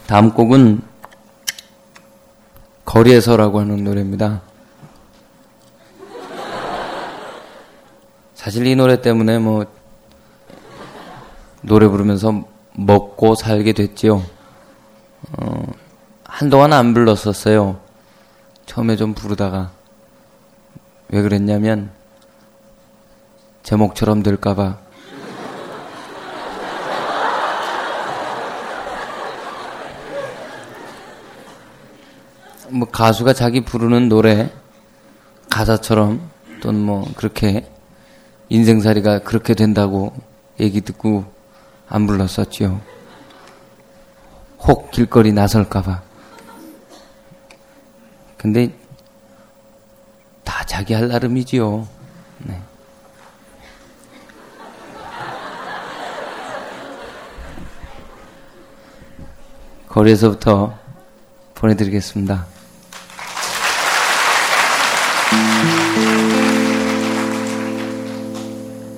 다음 곡은 거리에서라고 하는 노래입니다. 사실 이 노래 때문에 노래 부르면서 먹고 살게 됐지요. 한동안 안 불렀었어요. 처음에 좀 부르다가. 왜 그랬냐면 제목처럼 될까봐. 가수가 자기 부르는 노래 가사처럼 또는 그렇게 인생살이가 그렇게 된다고 얘기 듣고 안 불렀었지요. 혹 길거리 나설까봐. 근데 다 자기 할 나름이지요. 네. 거리에서부터 보내드리겠습니다.